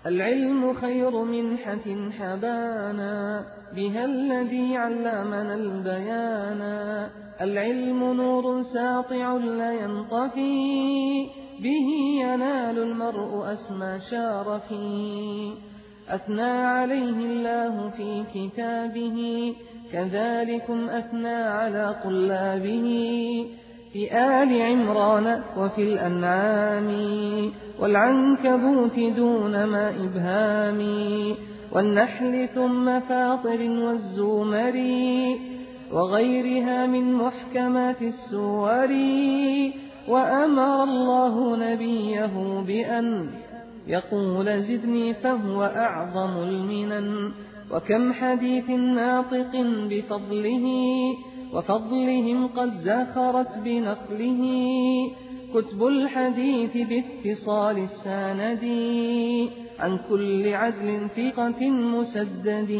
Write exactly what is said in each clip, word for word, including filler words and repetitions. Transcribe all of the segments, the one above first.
العلم خير منحة حبانا بها الذي علمنا البيانا. العلم نور ساطع لا ينطفي به ينال المرء أسمى شارفي. أثنى عليه الله في كتابه كذلكم أثنى على طلابه في آل عمران وفي الأنعام والعنكبوت دون ما إبهام والنحل ثم فاطر والزمر وغيرها من محكمات السور. وأمر الله نبيه بأن يقول زدني فهو أعظم المنن. وكم حديث ناطق بفضله وفضلهم قد زخرت بنقله كتب الحديث باتصال السند عن كل عدل ثقة مسدد.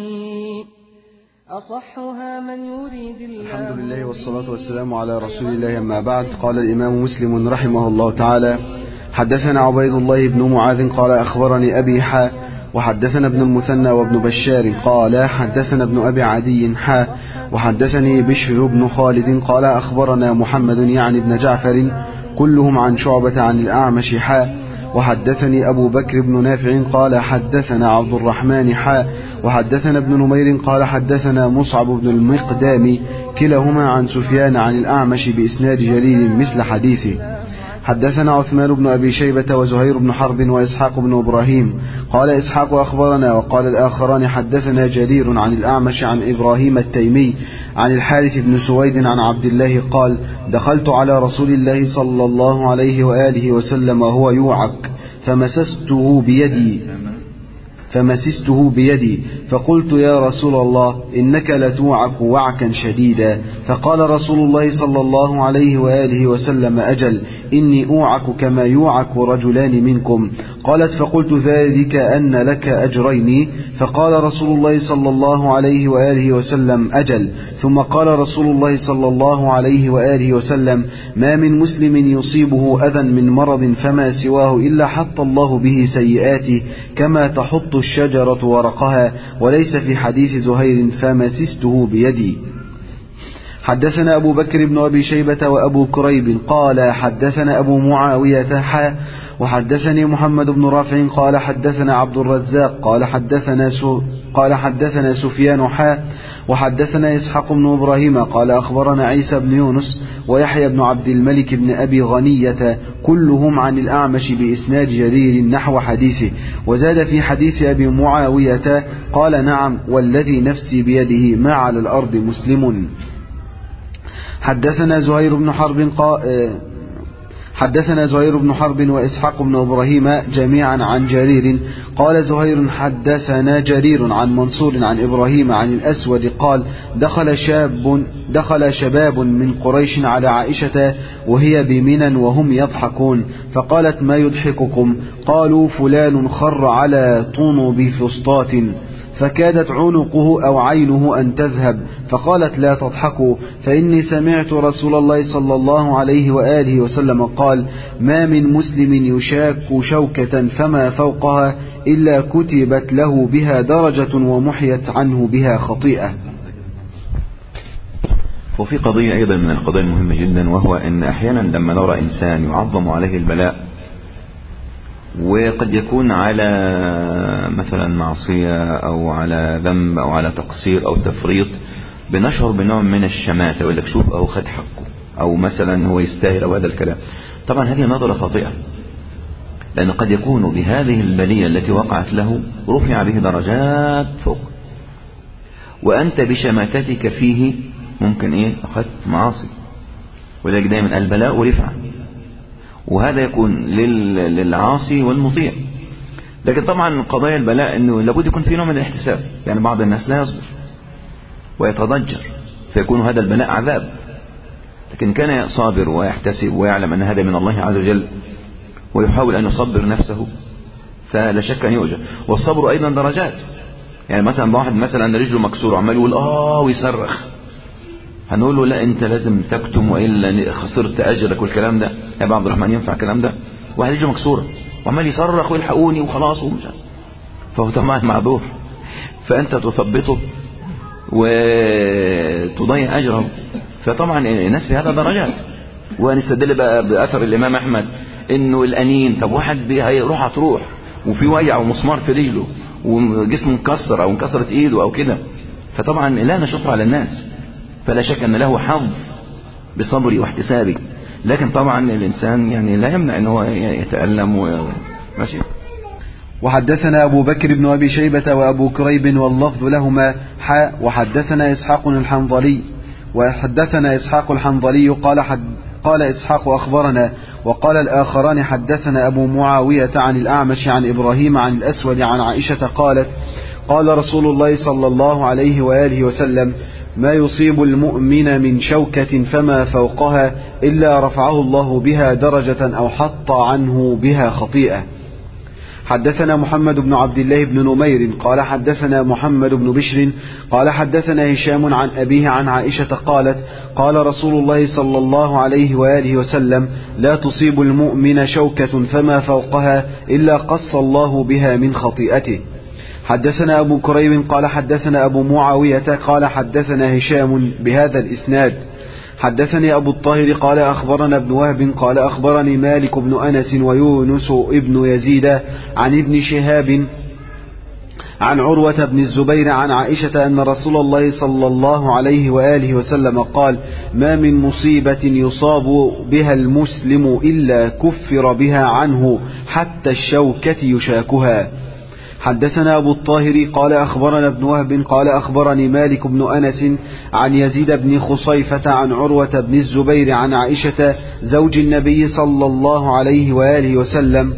أصحها من يريد الله. الحمد لله والصلاة والسلام على رسول الله. أما بعد، قال الإمام مسلم رحمه الله تعالى: حدثنا عبيد الله بن معاذ قال أخبرني أبي حا وحدثنا ابن المثنى وابن بشار قال حدثنا ابن أبي عدي حا وحدثني بشر بن خالد قال أخبرنا محمد يعني ابن جعفر كلهم عن شعبة عن الأعمش حا وحدثني أبو بكر بن نافع قال حدثنا عبد الرحمن حا وحدثنا ابن نمير قال حدثنا مصعب بن المقدام كلاهما عن سفيان عن الأعمش بإسناد جليل مثل حديثه. حدثنا عثمان بن أبي شيبة وزهير بن حرب وإسحاق بن إبراهيم قال إسحاق أخبرنا وقال الآخران حدثنا جرير عن الأعمش عن إبراهيم التيمي عن الحارث بن سويد عن عبد الله قال دخلت على رسول الله صلى الله عليه وآله وسلم وهو يوعك فمسسته بيدي فمسسته بيدي فقلت يا رسول الله إنك لتوعك وعكا شديدا. فقال رسول الله صلى الله عليه وآله وسلم أجل إني أوعك كما يوعك رجلان منكم. قالت فقلت ذلك أن لك أجرين. فقال رسول الله صلى الله عليه وآله وسلم أجل. ثم قال رسول الله صلى الله عليه وآله وسلم ما من مسلم يصيبه أذى من مرض فما سواه إلا حط الله به سيئاته كما تحط الشجرة ورقها. وليس في حديث زهير فمسسته بيدي. حدثنا أبو بكر بن أبي شيبة وأبو كريب قال حدثنا أبو معاوية حا وحدثني محمد بن رافع قال حدثنا عبد الرزاق قال حدثنا سو قال حدثنا سفيان حا وحدثنا إسحاق بن إبراهيم قال أخبرنا عيسى بن يونس ويحيى بن عبد الملك بن أبي غنية كلهم عن الأعمش بإسناد جرير نحو حديثه. وزاد في حديث أبي معاوية قال نعم والذي نفسي بيده ما على الأرض مسلم. حدثنا زهير بن حرب قا... حدثنا زهير بن حرب وإسحاق بن إبراهيم جميعا عن جرير قال زهير حدثنا جرير عن منصور عن إبراهيم عن الأسود قال دخل شاب دخل شباب من قريش على عائشة وهي بمنى وهم يضحكون فقالت ما يضحككم؟ قالوا فلان خر على طنب فسطاط فكادت عنقه أو عينه أن تذهب. فقالت لا تضحكوا فإني سمعت رسول الله صلى الله عليه وآله وسلم قال ما من مسلم يشاك شوكة فما فوقها إلا كتبت له بها درجة ومحيت عنه بها خطيئة. وفي قضية أيضا من القضايا المهمة جدا، وهو أن أحيانا لما نرى إنسان يعظم عليه البلاء وقد يكون على مثلا معصية أو على ذنب أو على تقصير أو تفريط، بنشعر بنوع من الشماتة، يقول لك شوف أو خد حقه أو مثلا هو يستاهل أو هذا الكلام. طبعا هذه نظرة خاطئة، لأن قد يكون بهذه البلية التي وقعت له رفع به درجات فوق، وأنت بشماتتك فيه ممكن إيه أخذت معاصي. ولذلك دائما البلاء ورفع، وهذا يكون للعاصي والمطيع. لكن طبعا قضايا البلاء انه لابد يكون في نوع من الاحتساب، يعني بعض الناس لا يصبر ويتضجر فيكون هذا البلاء عذاب، لكن كان صابر ويحتسب ويعلم ان هذا من الله عز وجل ويحاول ان يصبر نفسه فلا شك ان يؤجر. والصبر ايضا درجات، يعني مثلا واحد مثلا رجله مكسور وعمال يقول اه ويصرخ، هنقول له لا انت لازم تكتم والا خسرت اجرك والكلام ده. يا عبد الرحمن ينفع الكلام ده؟ واحد رجله مكسوره وعمال يصرخ ويلحقوني وخلاص ومش عارف. فهو طبعا معذور، فأنت تثبطه وتضيع أجره. فطبعا الناس في هذا درجات. ونستدل بقى بأثر الإمام أحمد إنه الأنين، طب واحد هيروح هتروح وفي وجع ومسمار في رجله وجسمه مكسر أو انكسرت إيده أو كده، فطبعا لا نشق على الناس، فلا شك أن له حظ بصبري واحتسابي، لكن طبعا الإنسان يعني لا يمنع أنه يتألم وماشي. وحدثنا أبو بكر بن أبي شيبة وأبو كريب واللفظ لهما حاء. وحدثنا إسحاق الحنظلي وحدثنا إسحاق الحنظلي قال حد قال إسحاق أخبرنا، وقال الآخران حدثنا أبو معاوية عن الأعمش عن إبراهيم عن الأسود عن عائشة قالت قال رسول الله صلى الله عليه وآله وسلم ما يصيب المؤمن من شوكة فما فوقها إلا رفعه الله بها درجة أو حط عنه بها خطيئة. حدثنا محمد بن عبد الله بن نمير قال حدثنا محمد بن بشر قال حدثنا هشام عن أبيه عن عائشة قالت قال رسول الله صلى الله عليه وآله وسلم لا تصيب المؤمن شوكة فما فوقها إلا قص الله بها من خطيئته. حدثنا أبو كريب قال حدثنا أبو معاوية قال حدثنا هشام بهذا الإسناد. حدثني أبو الطاهر قال أخبرنا ابن وهب قال أخبرني مالك بن أنس ويونس ابن يزيد عن ابن شهاب عن عروة بن الزبير عن عائشة أن رسول الله صلى الله عليه وآله وسلم قال ما من مصيبة يصاب بها المسلم إلا كفر بها عنه حتى الشوكة يشاكها. حدثنا أبو الطاهر قال أخبرنا ابن وهب قال أخبرني مالك بن أنس عن يزيد بن خصيفة عن عروة بن الزبير عن عائشة زوج النبي صلى الله عليه وآله وسلم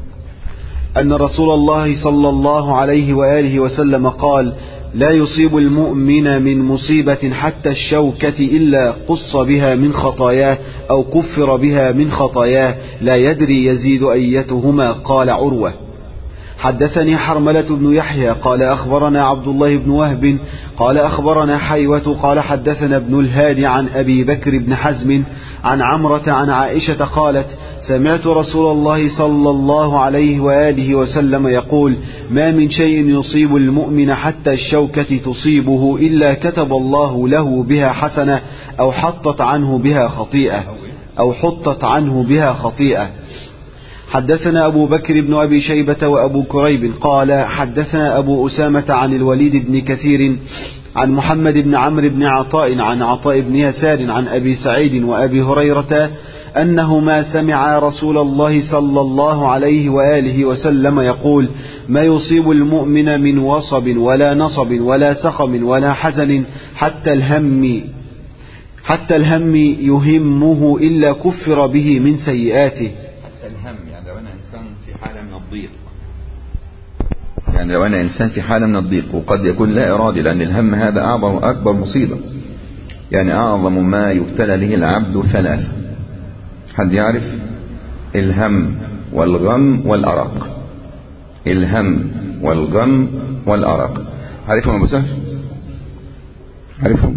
أن رسول الله صلى الله عليه وآله وسلم قال لا يصيب المؤمن من مصيبة حتى الشوكة إلا قص بها من خطاياه أو كفر بها من خطاياه لا يدري يزيد أيتهما. قال عروة حدثني حرملة بن يحيى قال أخبرنا عبد الله بن وهب قال أخبرنا حيوة قال حدثنا ابن الهادي عن أبي بكر بن حزم عن عمرة عن عائشة قالت سمعت رسول الله صلى الله عليه وآله وسلم يقول ما من شيء يصيب المؤمن حتى الشوكة تصيبه إلا كتب الله له بها حسنة أو حطت عنه بها خطيئة أو حطت عنه بها خطيئة. حدثنا أبو بكر بن أبي شيبة وأبو كريب قال حدثنا أبو أسامة عن الوليد بن كثير عن محمد بن عمرو بن عطاء عن عطاء بن يسار عن أبي سعيد وأبي هريرة أنهما سمعا رسول الله صلى الله عليه وآله وسلم يقول ما يصيب المؤمن من وصب ولا نصب ولا سقم ولا حزن حتى الهم حتى الهم يهمه إلا كفر به من سيئاته. الهم يعني لو أنا إنسان في حالة من الضيق، يعني لو أنا إنسان في حالة من الضيق وقد يكون لا إرادي، لأن الهم هذا أعظم أكبر مصيبة، يعني أعظم ما يبتلى به العبد ثلاثة. حد يعرف؟ الهم والغم والأرق. الهم والغم والأرق، عارفهم أبو سهل؟ عارفهم؟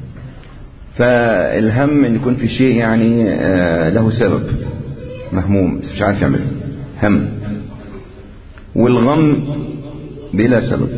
فالهم إن يكون في شيء يعني له سبب مهموم بس مش عارف يعمله، هم. والغم بلا سبب،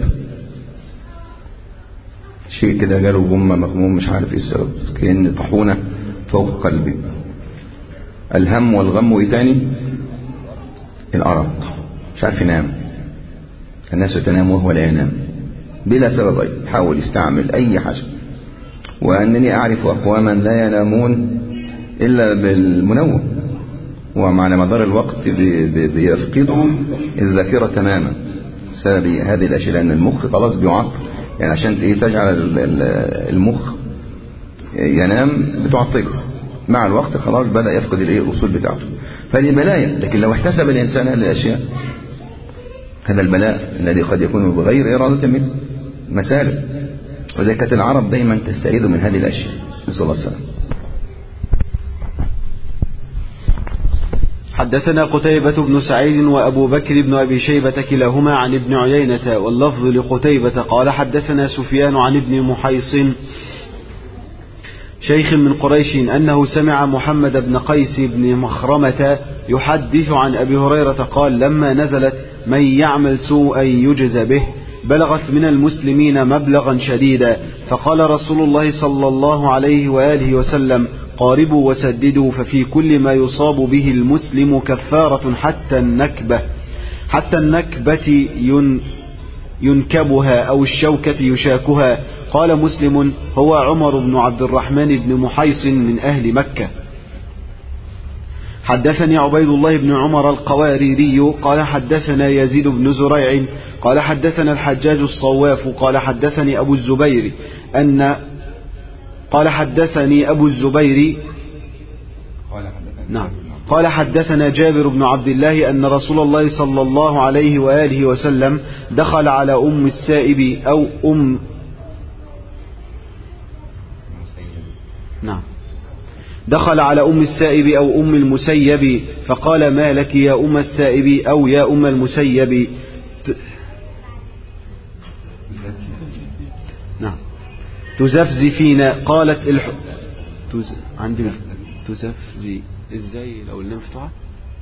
شيء كده جاله غمة مغموم مش عارف ايه السبب، كأن طحونة فوق قلبي. الهم والغم وايه تاني؟ الأرق، مش عارف ينام. الناس تنام وهو لا ينام بلا سبب، أي حاول يستعمل أي حاجة. وأنني أعرف أقواما لا ينامون إلا بالمنوم، ومع مدار الوقت بيفقدوا الذاكرة تماما بسبب هذه الأشياء، لأن المخ خلاص بيعطل. يعني عشان ايه تجعل المخ ينام بتعطله، مع الوقت خلاص بدأ يفقد الايه الأصول بتاعته. فهذه بلايا. لكن لو احتسب الإنسان هذه الأشياء، هذا البلاء الذي قد يكون بغير إرادة منه مسالب. وزي كانت العرب دايما تستعيذ من هذه الأشياء. نسأل الله السلامة. حدثنا قتيبة بن سعيد وأبو بكر بن أبي شيبة كلاهما عن ابن عيينة، واللفظ لقتيبة قال حدثنا سفيان عن ابن محيصن شيخ من قريش أنه سمع محمد بن قيس بن مخرمة يحدث عن أبي هريرة قال لما نزلت من يعمل سوءا يجز به، بلغت من المسلمين مبلغا شديدا. فقال رسول الله صلى الله عليه وآله وسلم: قاربوا وسددوا، ففي كل ما يصاب به المسلم كفارة حتى النكبة حتى النكبة ين ينكبها أو الشوكة يشاكها. قال مسلم: هو عمر بن عبد الرحمن بن محيص من أهل مكة. حدثني عبيد الله بن عمر القواريري قال حدثنا يزيد بن زريع قال حدثنا الحجاج الصواف قال حدثني أبو الزبير أن قال حدثني أبو الزبير نعم قال حدثنا جابر بن عبد الله أن رسول الله صلى الله عليه وآله وسلم دخل على أم السائب أو أم نعم دخل على أم السائب أو أم المسيب فقال: ما لك يا أم السائب أو يا أم المسيب؟ نعم تزفزفين. قالت الح... تز... عندنا تزفزي ازاي لو اللي مفتوحة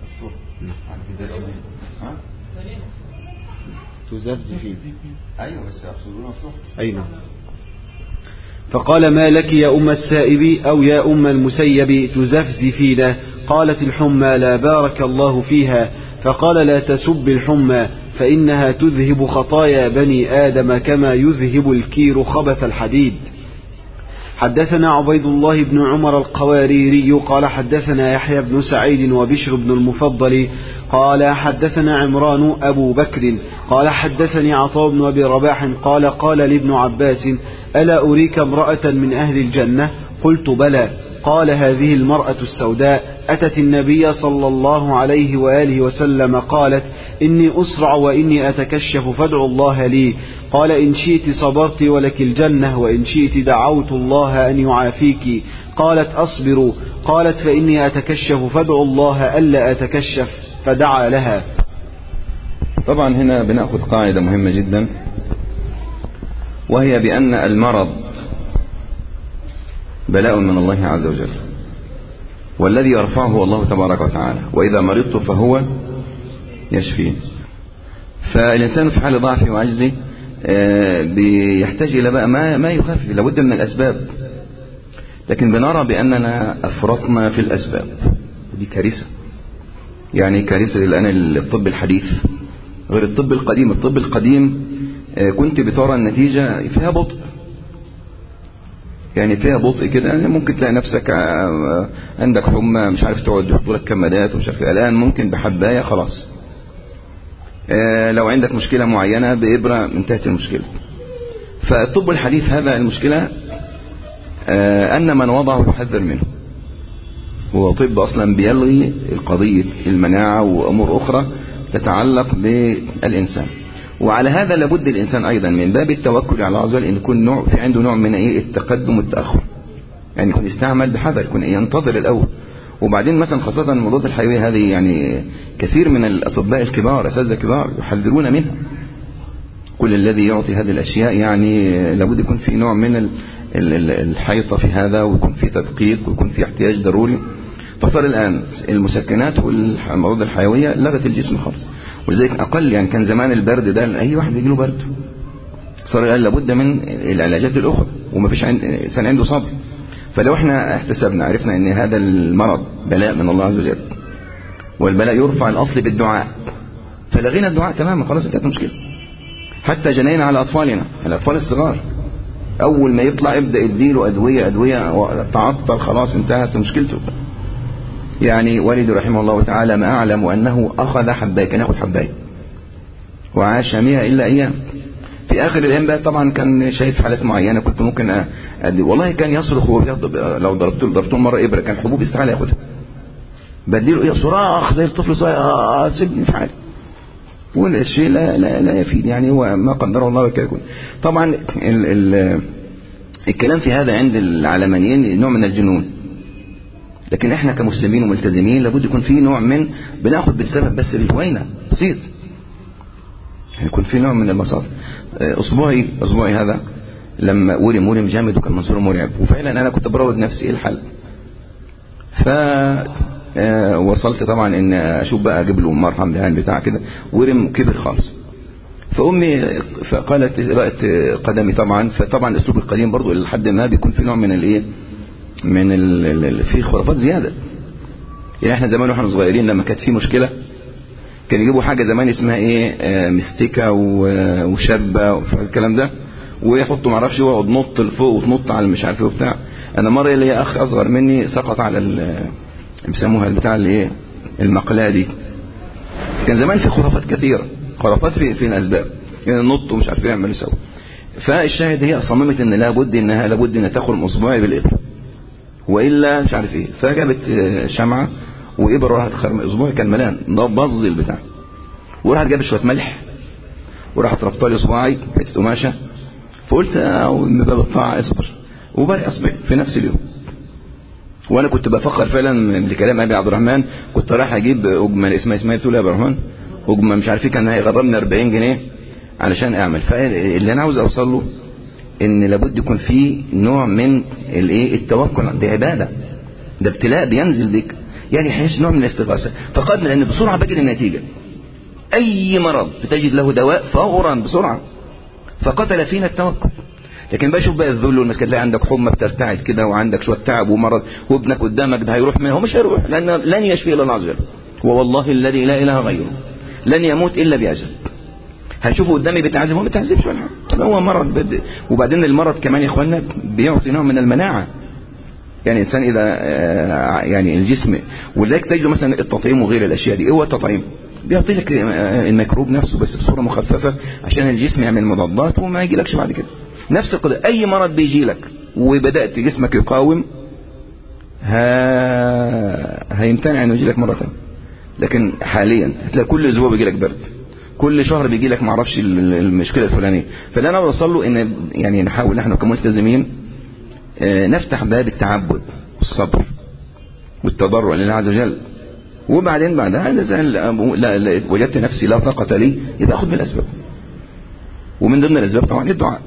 تزفزفين. ايوه بس اقصدونه مفتوح. اي نعم. فقال: ما لك يا أم السائب أو يا أم المسيب تزفزفين؟ قالت: الحمى، لا بارك الله فيها. فقال: لا تسب الحمى، فإنها تذهب خطايا بني آدم كما يذهب الكير خبث الحديد. حدثنا عبيد الله بن عمر القواريري قال حدثنا يحيى بن سعيد وبشر بن المفضل قال حدثنا عمران أبو بكر قال حدثني عطاء بن أبي رباح قال قال لابن عباس: ألا أريك امرأة من أهل الجنة؟ قلت: بلى. قال: هذه المرأة السوداء أتت النبي صلى الله عليه وآله وسلم قالت: إني أسرع وإني أتكشف فادعوا الله لي. قال: إن شئت صبرت ولك الجنة، وإن شئت دعوت الله أن يعافيك. قالت: أصبر. قالت: فإني أتكشف فادعوا الله ألا أتكشف، فدعا لها. طبعا هنا بنأخذ قاعدة مهمة جدا، وهي بأن المرض بلاء من الله عز وجل، والذي يرفعه هو الله تبارك وتعالى، وإذا مرضت فهو يشفين. فالإنسان في حال ضعفه وعجزه بيحتاج إلى بقى ما ما يخفف، لابد من الأسباب، لكن بنرى بأننا أفرطنا في الأسباب، ودي كارثة. يعني كارثة الآن الطب الحديث غير الطب القديم. الطب القديم كنت بترى النتيجة فيها بطء، يعني فيها بطء كده، يعني ممكن تلاقي نفسك عندك حمى مش عارف تقعد يحطوا لك كمادات ومش عارف. الآن ممكن بحباية خلاص، لو عندك مشكلة معينة بإبرة انتهت المشكلة. فالطب الحديث هذا المشكلة أن من وضعه يحذر منه، هو طب أصلا بيلغي القضية المناعة وأمور أخرى تتعلق بالإنسان. وعلى هذا لابد الإنسان أيضا من باب التوكل على الله عز وجل أن يكون نوع في عنده نوع من إيه التقدم والتأخر، يعني يكون يستعمل بحذر، يكون ينتظر الأول. وبعدين مثلا خاصة المضادات الحيوية هذه، يعني كثير من الأطباء الكبار أساتذة كبار يحذرون منها. كل الذي يعطي هذه الأشياء يعني لابد يكون في نوع من الحيطة في هذا، ويكون في تدقيق، ويكون في احتياج ضروري. فصار الآن المسكنات والمضادات الحيوية لغت الجسم خالص، ولذلك أقل. يعني كان زمان البرد ده أي واحد بيجيله برد، صار الآن لابد من العلاجات الأخرى، وما فيش إنسان عنده صبر. فلو احنا احتسبنا عرفنا ان هذا المرض بلاء من الله عز وجل، والبلاء يرفع الأصل بالدعاء، فلغينا الدعاء تماما خلاص انتهت المشكلة. حتى جنينا على أطفالنا، الأطفال الصغار أول ما يطلع ابدأ يديله أدوية أدوية تعطل خلاص انتهت مشكلته. يعني والدي رحمه الله تعالى ما أعلم أنه أخذ حباية، كان يأخذ حباية وعاش مئة إلا أيام. في آخر الأيام بقى طبعا كان شايف حالات معينة كنت ممكن أدي، والله كان يصرخ ويغضب. لو ضربته ضربته مرة إبرة كان حبوب استحالة ياخدها، بديله إيه صراخ زي الطفل صغير، آه سيبني في حالي، والشيء لا لا لا يفيد. يعني هو ما قدره الله وكذا يكون. طبعا ال ال الكلام في هذا عند العلمانيين نوع من الجنون، لكن احنا كمسلمين وملتزمين لابد يكون في نوع من بناخد بالسبب بس بالهوينة بسيط، يعني يكون في نوع من البساطة. اسبوعي اسبوعي هذا لما ورم ورم جامد وكان منصوره مرعب، وفعلا انا كنت براود نفسي ايه الحل. ف آه وصلت طبعا ان اشوف بقى اجيب له مرهم دهان بتاع كده، ورم كبر خالص. فامي فقالت رأت قدمي طبعا، فطبعا الاسلوب القديم برضو لحد ما بيكون في نوع من الايه من ال في خرافات زياده. يعني احنا زمان واحنا صغيرين لما كانت في مشكله كان يجيبوا حاجه زمان اسمها ايه آه مستكه وشبه والكلام ده، ويحطوا معرفش يقعد نط لفوق وتنط على مش عارف ايه وبتاع. انا مره اللي هي اخ اصغر مني سقط على بيسموها البتاع اللي ايه المقلاة دي. كان زمان في خرافات كثيره، خرافات في في الاسباب يعني النط ومش عارف ايه يعمل يسوي. فالشاهد هي صممت ان لابد انها لابد ان تاخد اصبعي بالابره والا مش عارف ايه. فجابت شمعه وابره راحت خرم اصبعي كان ملان باظ البتاع، وراحت جابت شويه ملح وراحت ربطه لي اصبعي حته قماشه. فقلت او من باب الطاعه اصبر، وبرئ اصبعي في نفس اليوم. وانا كنت بفكر فعلا لكلام ابي عبد الرحمن، كنت رايح اجيب اجمه اسمها اسمها بتقول يا عبد الرحمن اجمه مش عارف ايه كان هيغرمني أربعين جنيه علشان اعمل. فاللي انا عاوز اوصل له ان لابد يكون في نوع من الايه التوكل، دي عباده، ده ابتلاء بينزل بك، يعني حيث نوع من الاستغاثه. فقد لان بسرعه بجد النتيجه، اي مرض بتجد له دواء فورا بسرعه. فقتل فينا التوكل. لكن بقى شوف بقى الذل والناس تلاقي عندك حمى بترتعد كده وعندك شويه تعب ومرض وابنك قدامك ده هيروح منه، هو مش هيروح لان لن يشفي الا الله عز وجل، والله الذي لا اله غيره لن يموت الا باجل. هشوفه قدامي بيتعذب، هو ما بيتعذبش ولا حاجه، هو مرض بد... وبعدين المرض كمان يا اخوانا بيعطي نوع من المناعه. يعني الانسان اذا يعني الجسم، ولذلك تجد مثلا التطعيم وغير الاشياء دي، ايه هو التطعيم؟ بيعطي لك الميكروب نفسه بس بصوره مخففه عشان الجسم يعمل مضادات وما يجيلكش بعد كده. نفس القضيه، اي مرض بيجي لك وبدات جسمك يقاوم ها هيمتنع انه يجي لك مره ثانيه. لكن حاليا هتلاقي كل اسبوع بيجي لك برد، كل شهر بيجي لك معرفش المشكله الفلانيه. فاللي انا بوصل له ان يعني نحاول احنا كملتزمين نفتح باب التعبد والصبر والتضرع لله عز وجل، وبعدين بعدها لا وجدت نفسي لا طاقه لي يبقى اخذ بالاسباب، ومن ضمن الاسباب طبعا الدعاء.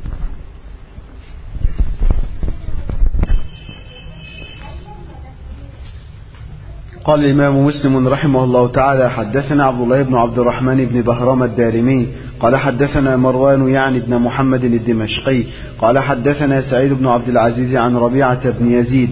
قال الإمام مسلم رحمه الله تعالى: حدثنا عبد الله بن عبد الرحمن بن بهرام الدارمي قال حدثنا مروان يعني بن محمد الدمشقي قال حدثنا سعيد بن عبد العزيز عن ربيعة بن يزيد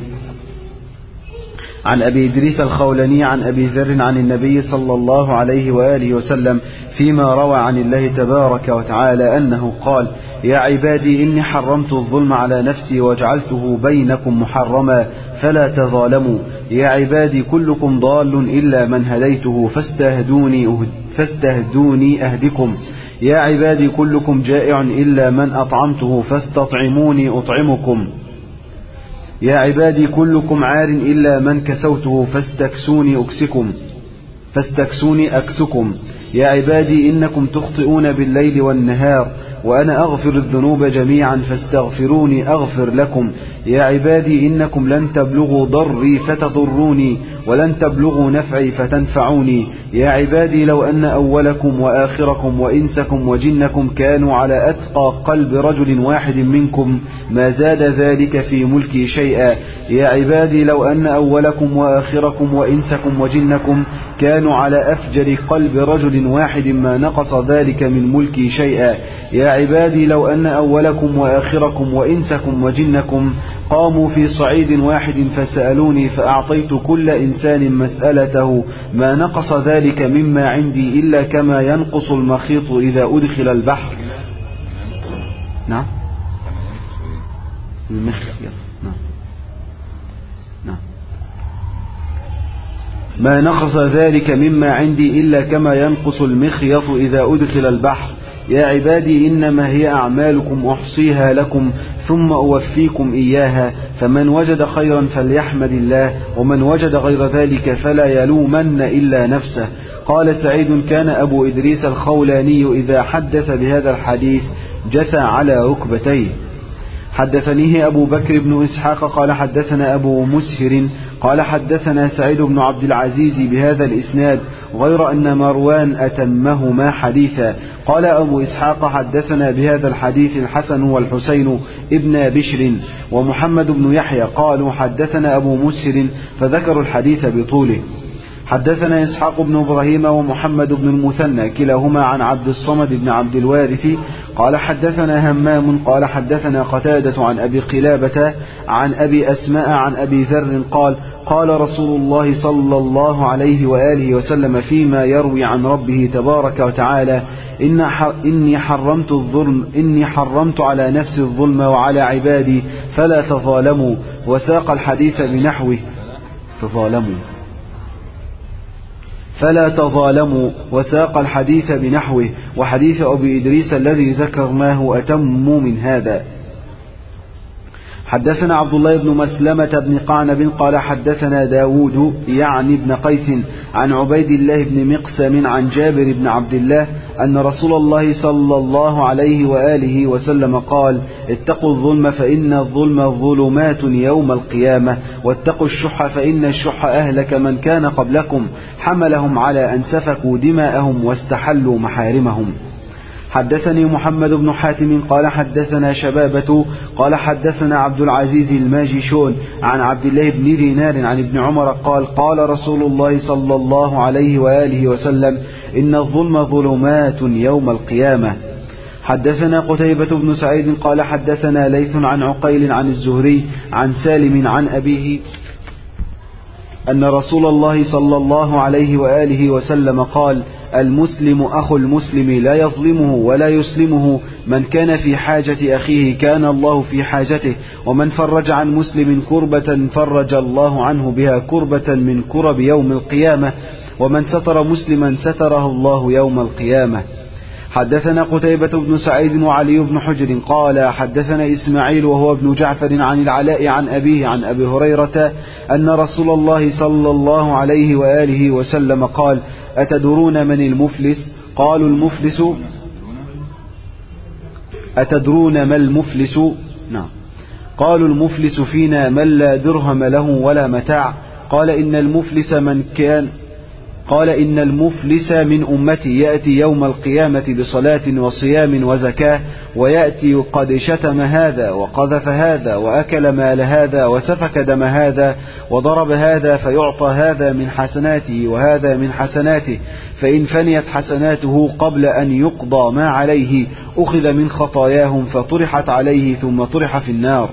عن أبي إدريس الخولاني عن أبي ذر عن النبي صلى الله عليه وآله وسلم فيما روى عن الله تبارك وتعالى أنه قال: يا عبادي إني حرمت الظلم على نفسي وجعلته بينكم محرما فلا تظالموا. يا عبادي كلكم ضال إلا من هديته فاستهدوني, أهد فاستهدوني أهدكم. يا عبادي كلكم جائع إلا من أطعمته فاستطعموني أطعمكم. يا عبادي كلكم عار إلا من كسوته فاستكسوني أكسكم فاستكسوني أكسكم. يا عبادي إنكم تخطئون بالليل والنهار وأنا أغفر الذنوب جميعا فاستغفروني أغفر لكم. يا عبادي إنكم لن تبلغوا ضري فتضروني ولن تبلغوا نفعي فتنفعوني. يا عبادي لو أن أولكم وآخركم وإنسكم وجنكم كانوا على أتقى قلب رجل واحد منكم ما زاد ذلك في ملكي شيئا. يا عبادي لو أن أولكم وآخركم وإنسكم وجنكم كانوا على أفجر قلب رجل واحد ما نقص ذلك من ملكي شيئا. يا عبادي لو أن أولكم وآخركم وإنسكم وجنكم قاموا في صعيد واحد فسألوني فأعطيت كل إنسان مسألته ما نقص ذلك مما عندي إلا كما ينقص المخيط إذا أدخل البحر. نعم المخيط نعم نعم ما نقص ذلك مما عندي إلا كما ينقص المخيط إذا أدخل البحر. يا عبادي إنما هي أعمالكم أحصيها لكم ثم أوفيكم إياها فمن وجد خيرا فليحمد الله ومن وجد غير ذلك فلا يلومن إلا نفسه. قال سعيد: كان أبو إدريس الخولاني إذا حدث بهذا الحديث جثى على ركبتيه. حدثنيه أبو بكر بن إسحاق قال حدثنا أبو مسهر قال حدثنا سعيد بن عبد العزيز بهذا الإسناد غير أن مروان أتمهما حديثا. قال أبو إسحاق حدثنا بهذا الحديث الحسن والحسين ابن بشر ومحمد بن يحيى قالوا حدثنا أبو مسهر فذكروا الحديث بطوله. حدثنا إسحاق بن إبراهيم ومحمد بن المثنى كلاهما عن عبد الصمد بن عبد الوارث قال حدثنا همام قال حدثنا قتادة عن أبي قلابة عن أبي أسماء عن أبي ذر قال قال رسول الله صلى الله عليه وآله وسلم فيما يروي عن ربه تبارك وتعالى إن إني حرمت الظلم إني حرمت على نفسي الظلم وعلى عبادي فلا تظالموا، وساق الحديث بنحوه تظالموا فلا تظالموا وساق الحديث بنحوه. وحديث أبي إدريس الذي ذكرناه أتم من هذا. حدثنا عبد الله بن مسلمة بن قعنب قال حدثنا داود يعني بن قيس عن عبيد الله بن مقسم عن جابر بن عبد الله أن رسول الله صلى الله عليه وآله وسلم قال اتقوا الظلم فإن الظلم ظلمات يوم القيامة، واتقوا الشح فإن الشح أهلك من كان قبلكم حملهم على أن سفكوا دماءهم واستحلوا محارمهم. حدثني محمد بن حاتم قال حدثنا شبابة قال حدثنا عبد العزيز الماجشون عن عبد الله بن دينار عن ابن عمر قال قال رسول الله صلى الله عليه وآله وسلم إن الظلم ظلمات يوم القيامة. حدثنا قتيبة بن سعيد قال حدثنا ليث عن عقيل عن الزهري عن سالم عن أبيه أن رسول الله صلى الله عليه وآله وسلم قال المسلم أخو المسلم لا يظلمه ولا يسلمه، من كان في حاجة أخيه كان الله في حاجته، ومن فرج عن مسلم كربة فرج الله عنه بها كربة من كرب يوم القيامة، ومن ستر مسلما ستره الله يوم القيامة. حدثنا قتيبة بن سعيد وعلي بن حجر قال حدثنا إسماعيل وهو ابن جعفر عن العلاء عن أبيه عن أبي هريرة أن رسول الله صلى الله عليه وآله وسلم قال أتدرون من المفلس؟ قالوا المفلس أتدرون ما المفلس؟ نعم. قالوا المفلس فينا من لا درهم له ولا متاع. قال إن المفلس من كان قال إن المفلس من أمتي يأتي يوم القيامة بصلاة وصيام وزكاة، ويأتي قد شتم هذا وقذف هذا وأكل مال هذا وسفك دم هذا وضرب هذا، فيعطى هذا من حسناته وهذا من حسناته، فإن فنيت حسناته قبل أن يقضى ما عليه أخذ من خطاياهم فطرحت عليه ثم طرح في النار.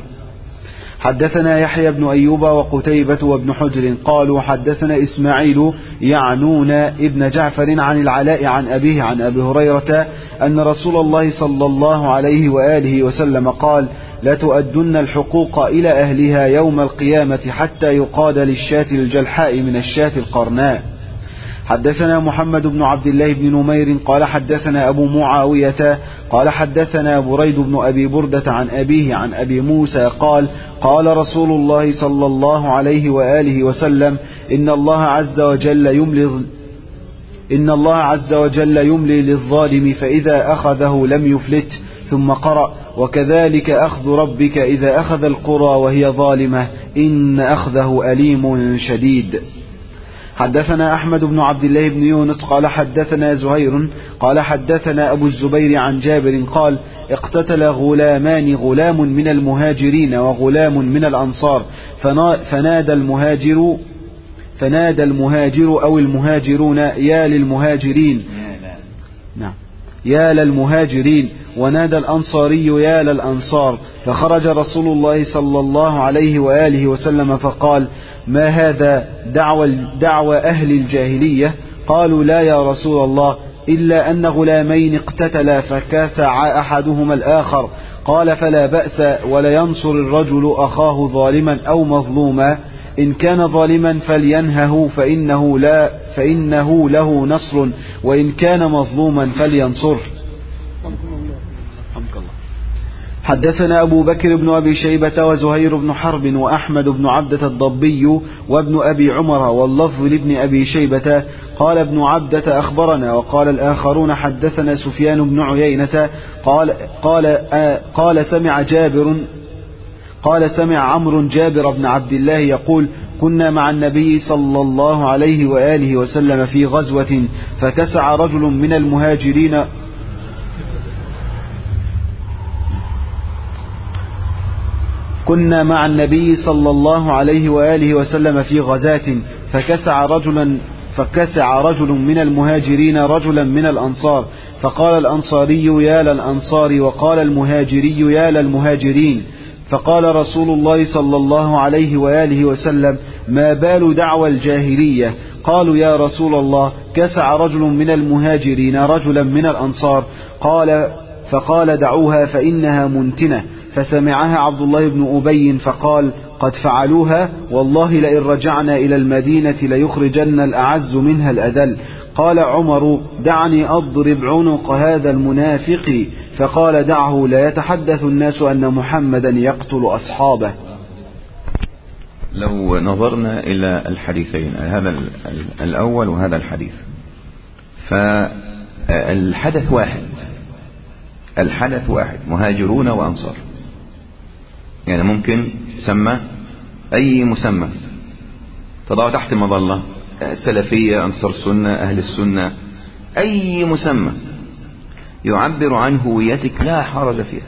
حدثنا يحيى بن أيوب وقتيبة وابن حجر قالوا حدثنا إسماعيل يعنون ابن جعفر عن العلاء عن أبيه عن أبي هريرة أن رسول الله صلى الله عليه وآله وسلم قال لا تؤدن الحقوق إلى أهلها يوم القيامة حتى يقاد للشاة الجلحاء من الشاة القرناء. حدثنا محمد بن عبد الله بن نمير قال حدثنا أبو معاوية قال حدثنا بريد بن أبي بردة عن أبيه عن أبي موسى قال قال رسول الله صلى الله عليه وآله وسلم إن الله عز وجل يملي إن الله عز وجل يملي للظالم فإذا أخذه لم يفلت، ثم قرأ وكذلك أخذ ربك إذا أخذ القرى وهي ظالمة إن أخذه أليم شديد. حدثنا أحمد بن عبد الله بن يونس قال حدثنا زهير قال حدثنا أبو الزبير عن جابر قال اقتتل غلامان، غلام من المهاجرين وغلام من الأنصار، فنادى المهاجر فنادى المهاجر أو المهاجرون يا للمهاجرين نعم يا للمهاجرين، ونادى الأنصاري يا للأنصار، فخرج رسول الله صلى الله عليه وآله وسلم فقال ما هذا؟ دعوى, دعوى أهل الجاهلية؟ قالوا لا يا رسول الله إلا أن غلامين اقتتلا فكاسع أحدهما الآخر. قال فلا بأس، ولا ينصر الرجل أخاه ظالما أو مظلوما، إن كان ظالما فلينهه فإنه, لا فإنه له نصر، وإن كان مظلوما فلينصره. حدثنا أبو بكر بن أبي شيبة وزهير بن حرب وأحمد بن عبدة الضبي وابن أبي عمر واللفظ لابن أبي شيبة قال ابن عبدة أخبرنا، وقال الآخرون حدثنا سفيان بن عيينة قال, قال, آه قال سمع جابر قال سمع عمرو جابر بن عبد الله يقول كنا مع النبي صلى الله عليه وآله وسلم في غزوة فكسع رجل من المهاجرين كنا مع النبي صلى الله عليه وآله وسلم في غزاة فكسع رجلا فكسع رجل من المهاجرين رجلا من الأنصار فقال الأنصاري يا للأنصار وقال المهاجري يا للمهاجرين فقال رسول الله صلى الله عليه وآله وسلم ما بال دعوى الجاهلية قالوا يا رسول الله كسع رجل من المهاجرين رجلا من الأنصار قال فقال دعوها فإنها منتنة فسمعها عبد الله بن أبي فقال قد فعلوها والله لئن رجعنا إلى المدينة ليخرجن الأعز منها الأذل قال عمر دعني أضرب عنق هذا المنافق فقال دعه لا يتحدث الناس أن محمدا يقتل أصحابه. لو نظرنا إلى الحديثين هذا الأول وهذا الحديث فالحدث واحد الحدث واحد مهاجرون وأنصار يعني ممكن سمى أي مسمى تضع تحت مظلة السلفية أنصار السنة أهل السنة أي مسمى يعبر عن هويتك لا حرج فيها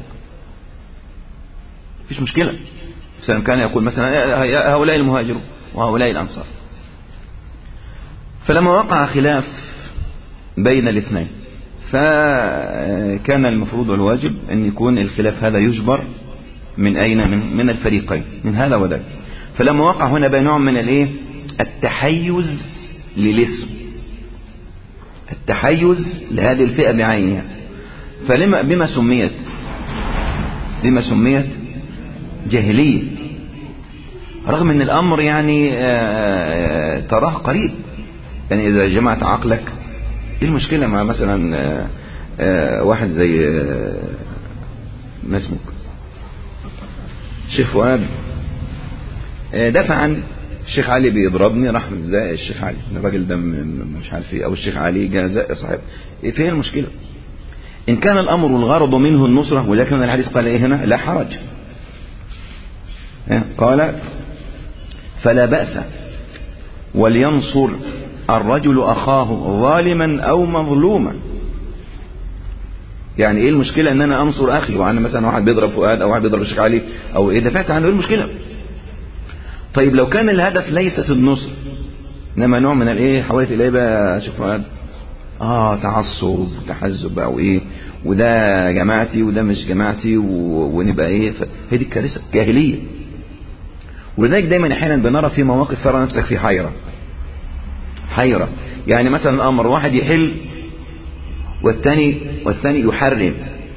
مفيش مشكلة. مثلا كان يقول مثلا هؤلاء المهاجرون وهؤلاء الأنصار فلما وقع خلاف بين الاثنين فكان المفروض والواجب أن يكون الخلاف هذا يجبر من أين من, من الفريقين من هذا وذاك. فلما وقع هنا بين نوع من الايه التحيز للاسم التحيز لهذه الفئة بعينها فلما بما سميت بما سميت جاهلية رغم ان الامر يعني تراه قريب. يعني اذا جمعت عقلك ايه المشكلة مع مثلا واحد زي ما اسمه الشيخ فؤاد دافع عن الشيخ علي بيضربني راح زي الشيخ علي الراجل ده مش عارف ايه او الشيخ علي جاء صاحب ايه فين المشكلة ان كان الامر الغرض منه النصرة ولكن الحديث قال ايه هنا لا حرج قال فلا بأس ولينصر الرجل اخاه ظالما او مظلوما. يعني ايه المشكلة ان انا انصر اخي وعن مثلا واحد بيضرب فؤاد او واحد بيضرب الشيخ علي او ايه دفعت عنه ايه المشكلة. طيب لو كان الهدف ليست النصر انما نوع من الايه حوالي الايه بقى شيخ فؤاد اه تعصب وتحزب بقى وايه وده جماعتي وده مش جماعتي ونبقى ايه هي دي الكارثة جاهلية. ولذلك دايما احيانا بنرى في مواقف ترى نفسك في حيرة حيرة يعني مثلا الامر واحد يحل والثاني والثاني يحرم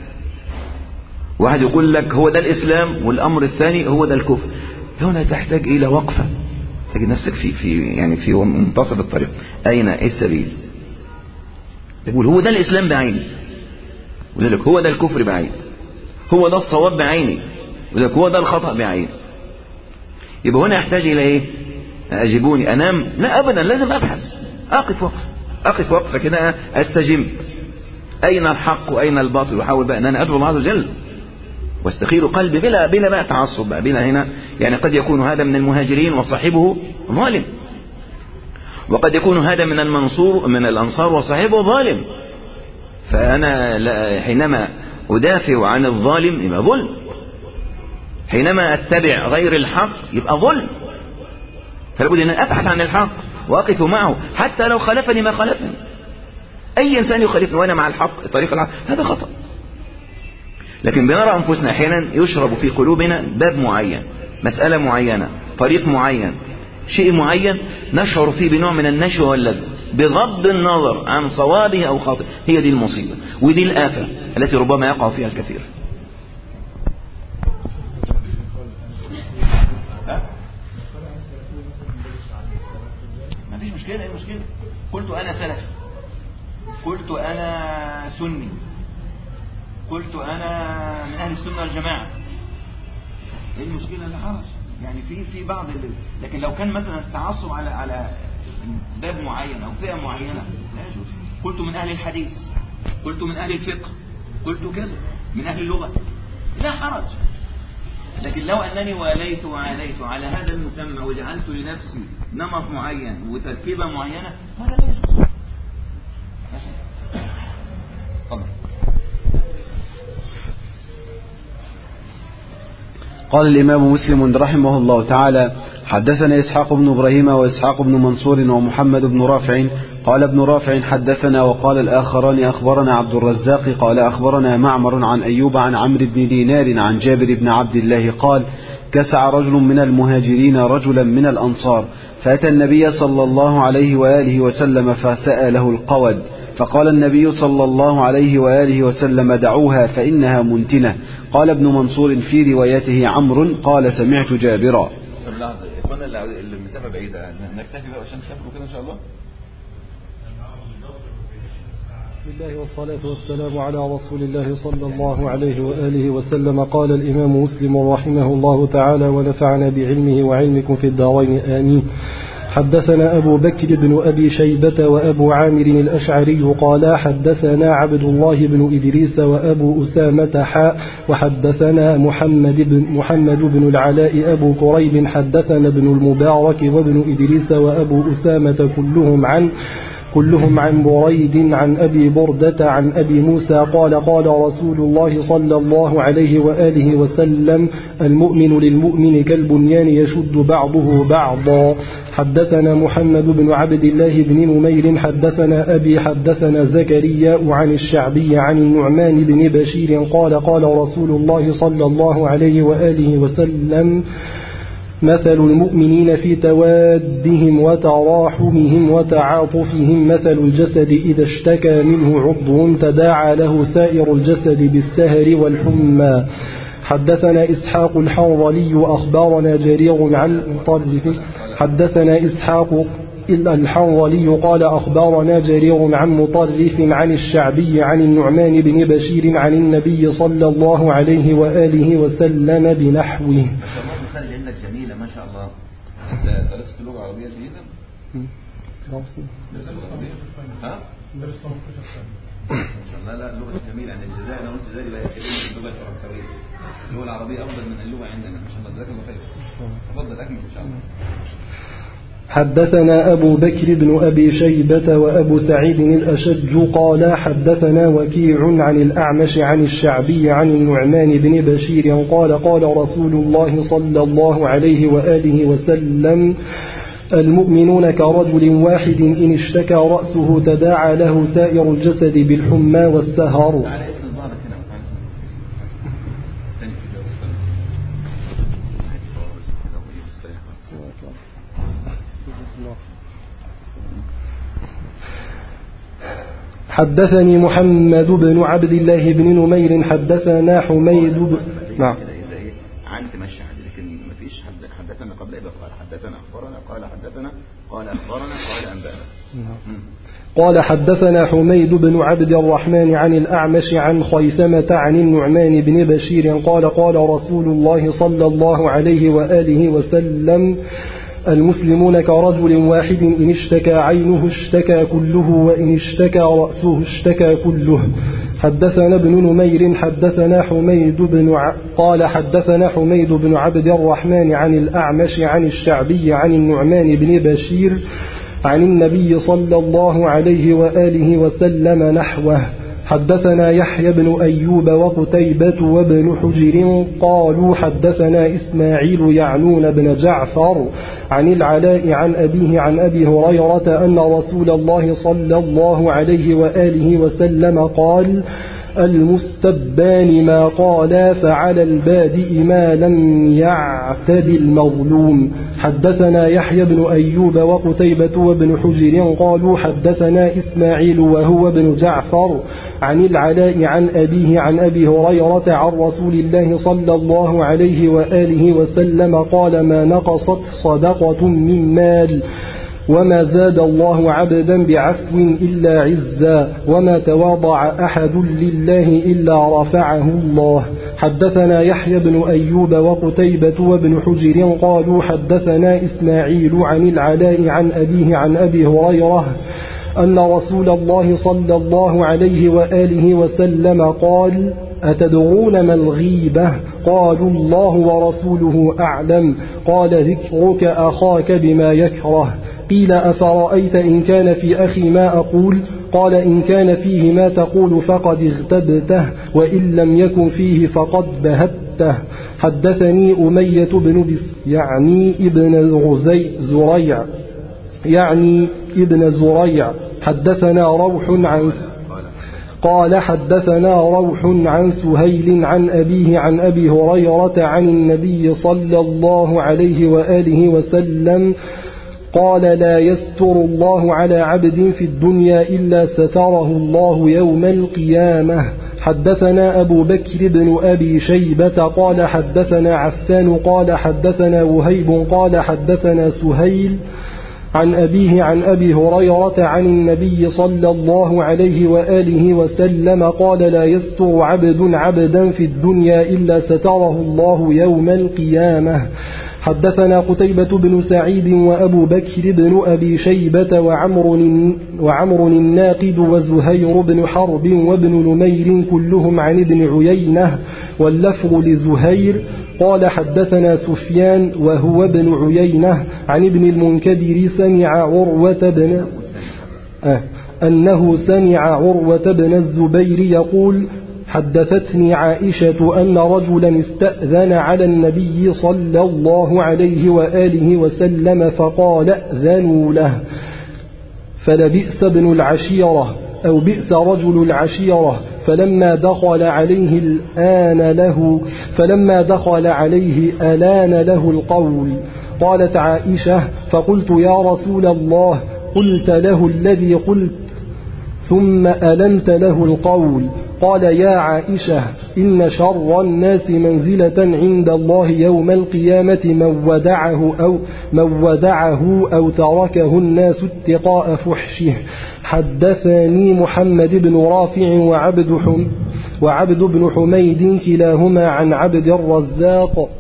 واحد يقول لك هو ده الاسلام والامر الثاني هو ده الكفر. هنا تحتاج الى وقفة تجد نفسك في في يعني في منتصف الطريق اين ايه السبيل. تقول هو ده الاسلام بعيني ويقول لك هو ده الكفر بعيني هو ده الصواب بعيني ويقول لك هو ده الخطأ بعيني. يبقى هنا يحتاج الى ايه اجيبوني انام لا ابدا لازم ابحث اقف وقف اقف وقفة كده استجم اين الحق واين الباطل واحاول بقى ان انا ادعو الله عز وجل واستخير قلبي بلا بلا بقى تعصب بقى بلا هنا. يعني قد يكون هذا من المهاجرين وصاحبه ظالم وقد يكون هذا من المنصور من الأنصار وصاحبه ظالم فأنا حينما أدافع عن الظالم يبقى ظلم حينما أتبع غير الحق يبقى ظلم. فلابد أن أبحث عن الحق وأقف معه حتى لو خالفني ما خالفني. أي إنسان يخالفني وأنا مع الحق طريق الحق هذا خطأ. لكن بنرى أنفسنا أحيانا يشرب في قلوبنا باب معين مسألة معينة طريق معين شيء معين نشعر فيه بنوع من النشوة واللذة بغض النظر عن صوابه أو خاطئه. هي دي المصيبة ودي الآفة التي ربما يقع فيها الكثير. ما فيش مشكلة ايه المشكلة قلت أنا سلفي قلت أنا سني قلت أنا من أهل السنة والجماعة ايه المشكلة لا حرج. يعني في في بعض اللي. لكن لو كان مثلا التعصب على على باب معين أو فئة معينة لا يجوز. قلت من أهل الحديث قلت من أهل الفقه قلت كذا من أهل اللغة لا حرج. لكن لو أنني واليت وعاليت على هذا المسمى وجعلت لنفسي نمط معين وتركيبة معينة هذا لا يجوز. قال الإمام مسلم رحمه الله تعالى: حدثنا إسحاق بن إبراهيم وإسحاق بن منصور ومحمد بن رافع. قال ابن رافع: حدثنا. وقال الآخران: أخبرنا عبد الرزاق قال أخبرنا معمر عن أيوب عن عمرو بن دينار عن جابر بن عبد الله قال: كسع رجل من المهاجرين رجلا من الأنصار فأتى النبي صلى الله عليه وآله وسلم فسأله القود، فقال النبي صلى الله عليه وآله وسلم: دعوها فإنها منتنة. قال ابن منصور في روايته عمرو قال: سمعت جابرا. طب لحظة إخوانا، المسافة بعيدة، نكتفي بقى عشان نسافروا كده إن شاء الله. بسم الله والصلاة والسلام على رسول الله صلى الله عليه وآله وسلم. قال الإمام مسلم رحمه الله تعالى ونفعنا بعلمه وعلمكم في الدارين آمين. حدثنا أبو بكر بن أبي شيبة وأبو عامر الأشعري قال حدثنا عبد الله بن إدريس وأبو أسامة حاء وحدثنا محمد بن, محمد بن العلاء أبو كريب حدثنا ابن المبارك وابن إدريس وأبو أسامة كلهم عن كلهم عن بريد عن أبي بردة عن أبي موسى قال قال رسول الله صلى الله عليه وآله وسلم: المؤمن للمؤمن كالبنيان يشد بعضه بعضا. حدثنا محمد بن عبد الله بن نمير حدثنا أبي حدثنا زكريا عن الشعبي عن النعمان بن بشير قال قال رسول الله صلى الله عليه وآله وسلم: مثل المؤمنين في توادهم وتراحمهم وتعاطفهم مثل الجسد إذا اشتكى منه عضو تداعى له سائر الجسد بالسهر والحمى. حدثنا إسحاق الحنظلي أخبارنا جرير عن مطرف حدثنا إسحاق الحنظلي قال أخبارنا جرير عن مطرف عن الشعبي عن النعمان بن بشير عن النبي صلى الله عليه وآله وسلم بنحوه. جميلة ما شاء الله. درست لغة عربية جيدة؟ ها؟ لا لا لغة جميلة عند الجزائر. أنا قلت الجزائر بقى يتكلموا اللغة الفرنسوية. اللغة العربية أفضل من اللغة عندنا ما شاء الله. جزاك الله خير. تفضل أكمل إن شاء الله. حدثنا أبو بكر بن أبي شيبة وأبو سعيد الأشج قال حدثنا وكيع عن الأعمش عن الشعبي عن النعمان بن بشير قال قال رسول الله صلى الله عليه وآله وسلم: المؤمنون كرجل واحد إن اشتكى رأسه تداعى له سائر الجسد بالحمى والسهر. حدثني محمد بن عبد الله بن نمير حدثنا حميد بن نعم عن تمشي لكن ما فيش حدثنا قبل إذا قال حدثنا أخبرنا قال حدثنا قال أخبرنا قال أنبأنا. قال حدثنا حميد بن عبد الرحمن عن الأعمش عن خيثمة عن النعمان بن بشير قال قال رسول الله صلى الله عليه وآله وسلم: المسلمون كرجل واحد إن اشتكى عينه اشتكى كله وإن اشتكى رأسه اشتكى كله. حدثنا ابن نمير حدثنا حميد بن ع... قال حدثنا حميد بن عبد الرحمن عن الأعمش عن الشعبي عن النعمان بن بشير عن النبي صلى الله عليه وآله وسلم نحوه. حدثنا يحيى بن أيوب وقتيبة وابن حجر قالوا حدثنا إسماعيل يعنون بن جعفر عن العلاء عن أبيه عن أبي هريرة أن رسول الله صلى الله عليه وآله وسلم قال: المستبان ما قالا فعلى البادئ ما لم يعتد المظلوم. حدثنا يحيى بن أيوب وقتيبة وابن حجر قالوا حدثنا إسماعيل وهو بن جعفر عن العلاء عن أبيه عن أبي هريرة عن رسول الله صلى الله عليه وآله وسلم قال: ما نقصت صدقة من مال وما زاد الله عبدا بعفو إلا عزا وما تواضع أحد لله إلا رفعه الله. حدثنا يحيى بن أيوب وقتيبة وابن حجر قالوا حدثنا إسماعيل عن العلاء عن أبيه عن أبي هريرة أن رسول الله صلى الله عليه وآله وسلم قال: أتدرون ما الغيبة؟ قالوا الله ورسوله أعلم. قال ذكرك أخاك بما يكره. قيل أفرأيت إن كان في أخي ما أقول؟ قال إن كان فيه ما تقول فقد اغتبته، وإن لم يكن فيه فقد بهته. حدثني أمية بن بس يعني ابن غزي زريع يعني ابن زريع حدثنا روح عن قال حدثنا روح عن سهيل عن أبيه عن أبي هريرة عن النبي صلى الله عليه وآله وسلم قال لا يستر الله على عبد في الدنيا إلا ستره الله يوم القيامة. حدثنا أبو بكر بن أبي شيبة قال حدثنا عفان قال حدثنا وهيب قال حدثنا سهيل عن أبيه عن أبي هريرة عن النبي صلى الله عليه وآله وسلم قال لا يستر عبد عبدا في الدنيا إلا ستره الله يوم القيامة. حدثنا قتيبة بن سعيد وأبو بكر بن أبي شيبة وعمر, وعمر الناقد وزهير بن حرب وابن نمير كلهم عن ابن عيينة واللفظ لزهير قال حدثنا سفيان وهو ابن عيينة عن ابن المنكدر سمع عروة بن آه أنه سمع عروة بن الزبير يقول حدثتني عائشة أن رجلا استأذن على النبي صلى الله عليه وآله وسلم فقال أذنوا له فلبئس ابن العشيرة أو بئس رجل العشيرة فلما دخل عليه الآن له فلما دخل عليه ألان له القول. قالت عائشة فقلت يا رسول الله قلت له الذي قلت ثم ألنت له القول؟ قال يا عائشة إن شر الناس منزلة عند الله يوم القيامة من ودعه أو, من ودعه أو تركه الناس اتقاء فحشه. حدثني محمد بن رافع وعبد, حم وعبد بن حميد كلاهما عن عبد الرزاق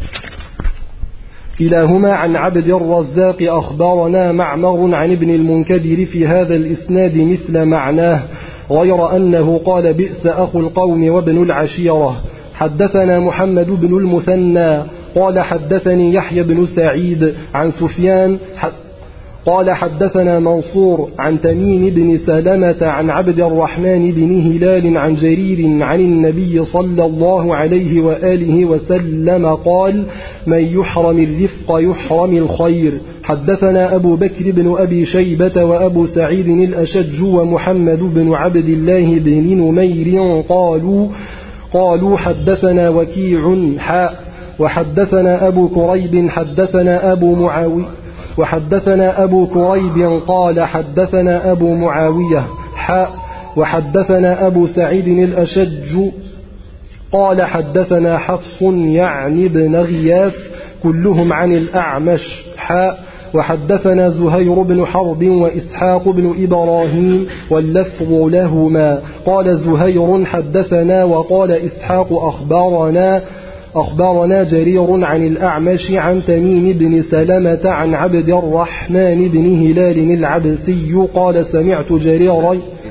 كلاهما عن عبد الرزاق أخبرنا معمر عن ابن المنكدر في هذا الإسناد مثل معناه غير أنه قال بئس أخو القوم وابن العشيرة. حدثنا محمد بن المثنى قال حدثني يحيى بن سعيد عن سفيان قال حدثنا منصور عن تميم بن سلمة عن عبد الرحمن بن هلال عن جرير عن النبي صلى الله عليه وآله وسلم قال من يحرم الرفق يحرم الخير. حدثنا أبو بكر بن أبي شيبة وأبو سعيد الأشج ومحمد بن عبد الله بن نمير قالوا قالوا حدثنا وكيع حاء وحدثنا أبو كريب حدثنا أبو معاوية وحدثنا أبو كريب قال حدثنا أبو معاوية حاء وحدثنا أبو سعيد الأشج قال حدثنا حفص يعني بن غياث كلهم عن الأعمش حاء وحدثنا زهير بن حرب وإسحاق بن إبراهيم واللفظ لهما. قال زهير حدثنا وقال إسحاق أخبرنا أخبرنا جرير عن الأعمش عن تميم بن سلمة عن عبد الرحمن بن هلال العبسي قال سمعت جرير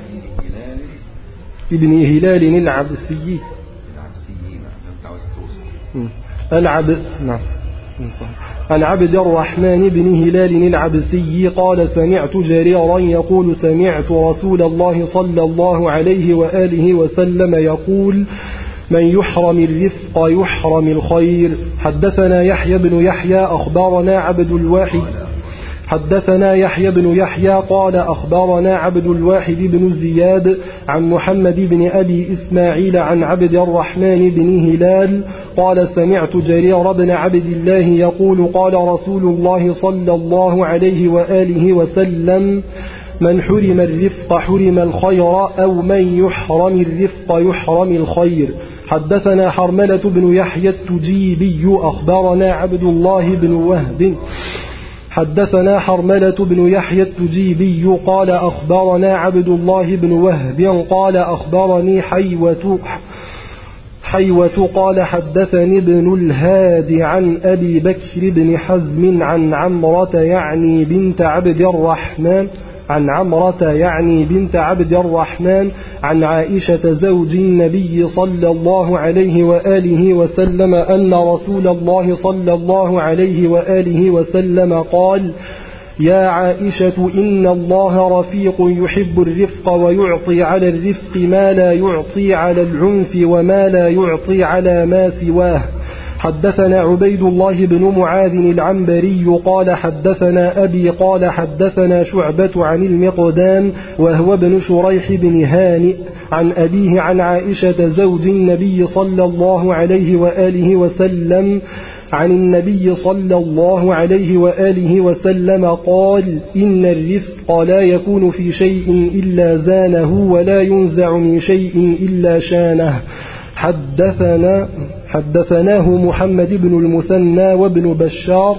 ابن هلال العبسي العب نعم عن عبد الرحمن بن هلال العبسي قال سمعت جريرا يقول سمعت رسول الله صلى الله عليه وآله وسلم يقول من يحرم الرفق يحرم الخير. حدثنا يحيى بن يحيى أخبرنا عبد الواحد حدثنا يحيى بن يحيى قال أخبرنا عبد الواحد بن زياد عن محمد بن أبي إسماعيل عن عبد الرحمن بن هلال قال سمعت جرير بن عبد الله يقول قال رسول الله صلى الله عليه وآله وسلم من حرم الرفق حرم الخير أو من يحرم الرفق يحرم الخير. حدثنا حرملة بن يحيى التجيبي أخبرنا عبد الله بن وهب حدثنا حرملة بن يحيى التجيبي قال أخبرنا عبد الله بن وهب قال أخبرني حيوة حيوة قال حدثني ابن الهادي عن أبي بكر بن حزم عن عمرة يعني بنت عبد الرحمن عن عمرة يعني بنت عبد الرحمن عن عائشة زوج النبي صلى الله عليه وآله وسلم أن رسول الله صلى الله عليه وآله وسلم قال: يا عائشة إن الله رفيق يحب الرفق ويعطي على الرفق ما لا يعطي على العنف وما لا يعطي على ما سواه. حدثنا عبيد الله بن معاذ العنبري قال حدثنا أبي قال حدثنا شعبة عن المقدام وهو ابن شريح بن هانئ عن أبيه عن عائشة زوج النبي صلى الله عليه وآله وسلم عن النبي صلى الله عليه وآله وسلم قال: إن الرفق لا يكون في شيء إلا زانه ولا ينزع من شيء إلا شانه. حدثنا حدثناه محمد بن المثنى وابن بشار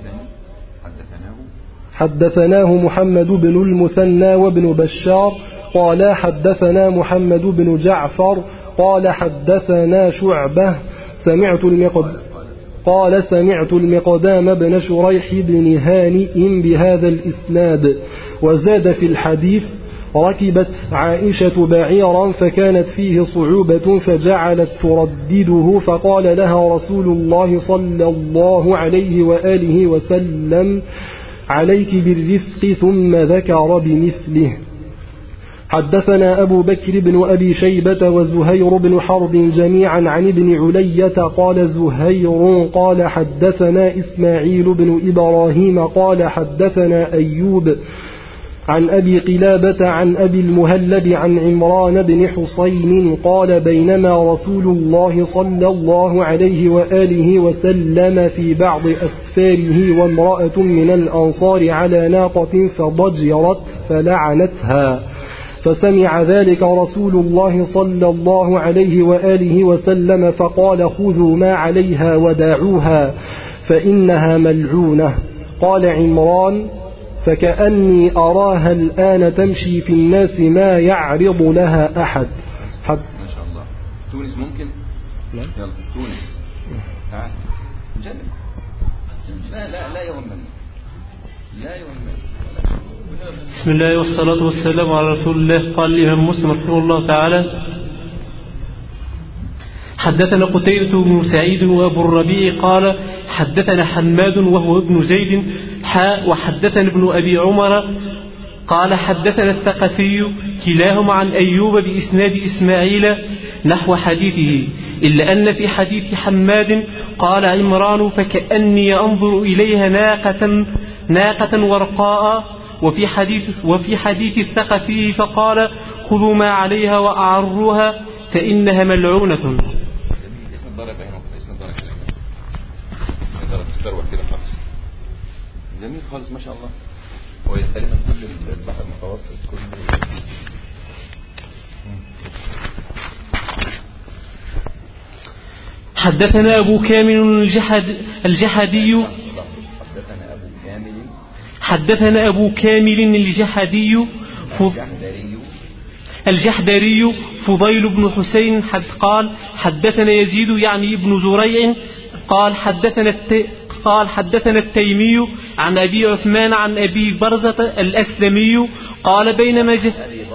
حدثناه محمد بن المثنى وابن بشار قال حدثنا محمد بن جعفر قال حدثنا شعبة سمعت المقدام قال سمعت المقدام بن شريح بن هانئ بهذا الإسناد. وزاد في الحديث: ركبت عائشة بعيرا فكانت فيه صعوبة فجعلت تردده فقال لها رسول الله صلى الله عليه وآله وسلم: عليك بالرفق، ثم ذكر بمثله. حدثنا أبو بكر بن أبي شيبة وزهير بن حرب جميعا عن ابن علية قال زهير قال حدثنا إسماعيل بن إبراهيم قال حدثنا أيوب عن أبي قلابة عن أبي المهلب عن عمران بن حصين قال: بينما رسول الله صلى الله عليه وآله وسلم في بعض أسفاره وامرأة من الأنصار على ناقة فضجرت فلعنتها، فسمع ذلك رسول الله صلى الله عليه وآله وسلم فقال: خذوا ما عليها وداعوها فإنها ملعونة. قال عمران: فكأني أراها الآن تمشي في الناس ما يعرض لها أحد. حد ما شاء الله. تونس ممكن؟ لا. يلا تونس. ها. جنب. لا لا لا يهمني. لا يهمني. بسم الله والصلاة والسلام على رسول الله. قال الإمام مسلم رحمه الله تعالى: حدثنا قتيبة بن سعيد وأبو الربيع قال حدثنا حماد وهو ابن زيد حاء وحدثنا ابن أبي عمر قال حدثنا الثقفي كلاهما عن أيوب بإسناد إسماعيل نحو حديثه، إلا أن في حديث حماد قال عمران: فكأني أنظر إليها ناقة ناقة ورقاء، وفي حديث وفي حديث الثقفي فقال: خذوا ما عليها وأعروها فإنها ملعونة. جميل خالص ما شاء الله. هو تقريبا كل البحر المتوسط كله. حدثنا أبو كامل الجحد الجحدي حدثنا أبو كامل حدثنا أبو كامل الجحدي الجحدري فضيل بن حسين حد قال حدثنا يزيد يعني ابن زريع قال حدثنا الت... قال حدثنا التيمي عن أبي عثمان عن أبي برزة الأسلمي قال بينما جه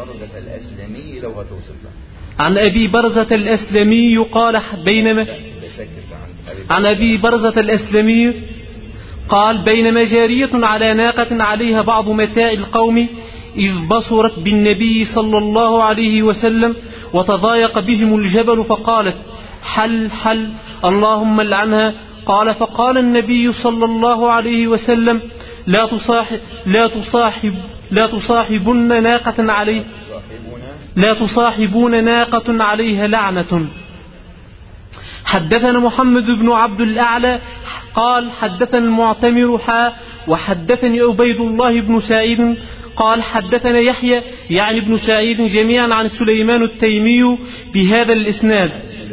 عن أبي برزة الأسلمي قال بينما عن أبي برزة الأسلمي قال بينما جارية على ناقة عليها بعض متاع القوم إذ بصرت بالنبي صلى الله عليه وسلم وتضايق بهم الجبل فقالت: حل حل اللهم لعنها. قال: فقال النبي صلى الله عليه وسلم: لا تصاحب لا تصاحب لا تصاحبن ناقة عليه لا تصاحبون ناقة عليها لعنة. حدثنا محمد بن عبد الأعلى قال حدثنا المعتمر حا وحدثني عبيد الله بن سعيد قال حدثنا يحيى يعني ابن سعيد جميعا عن سليمان التيمي بهذا الإسناد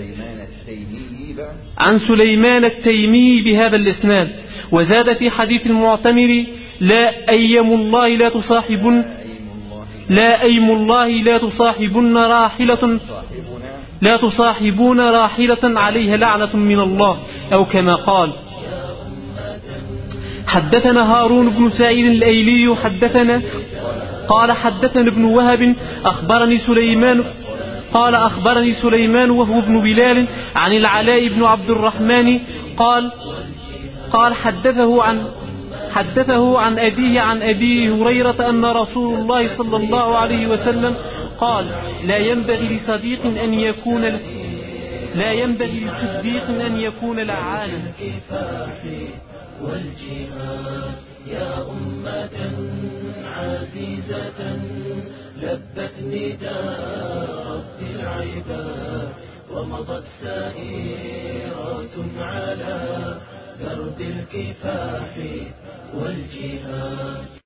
عن سليمان التيمي بهذا الإسناد. وزاد في حديث المعتمر: لا أيم الله لا تصاحبن لا أيم الله لا تصاحبن راحلة لا تصاحبون راحلة عليها لعنة من الله أو كما قال. حدثنا هارون بن سعيد الأيلي حدثنا قال حدثنا ابن وهب أخبرني سليمان قال أخبرني سليمان وهو ابن بلال عن العلاء بن عبد الرحمن قال قال حدثه عن حدثه عن أبيه عن أبي هريرة أن رسول الله صلى الله عليه وسلم قال لا ينبغي لصديق أن يكون لا ينبغي لصديق أن يكون لعانا. والجهاد يا أمة عزيزة لبت نداء رب العباد ومضت سائرات على درب الكفاح والجهاد.